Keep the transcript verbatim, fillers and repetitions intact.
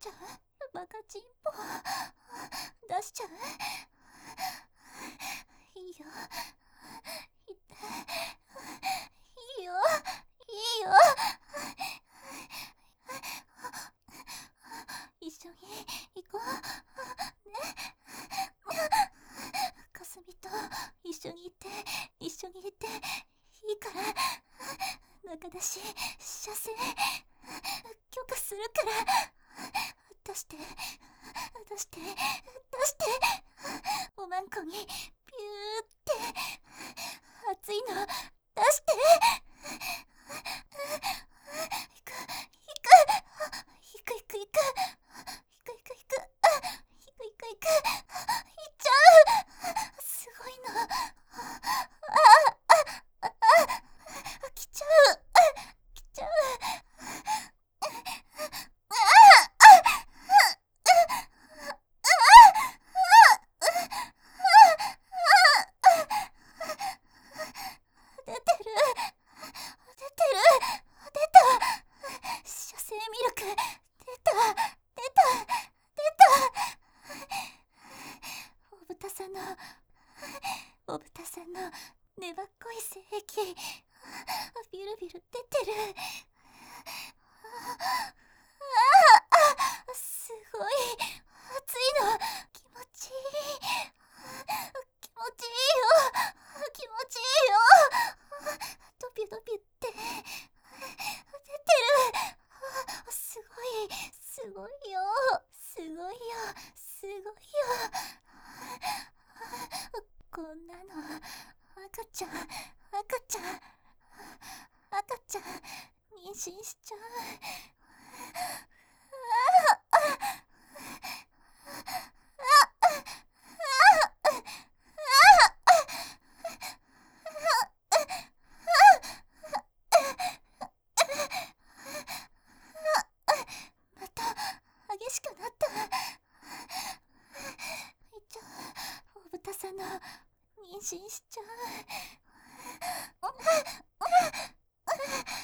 ちゃう？バカチンポ出しちゃう？いいよ、いっていいよ、いいよ。一緒に行こうね。かすみと一緒に行って一緒に行っていいから。中だし射精許可するから。出して出して出して。おまんこにピューって熱いの出して。いくいくいくいくいくいくいくいくいくいくいく。いっちゃう。すごいの。ああああ来ちゃう来ちゃう。出てる出てる出た。射精ミルク出た出た出た。お豚さんのお豚さんの粘っこい精液ビュルビュル出てる。ああすごい熱いの。気持ちいい気持ちいいよ気持ちいいよ。ドビュドビュって出てる。すごいすごいよすごいよすごいよ。こんなの赤ちゃん赤ちゃん赤ちゃん妊娠しちゃう。また激しくなった。いっちゃんお豚さんの妊娠しちゃう。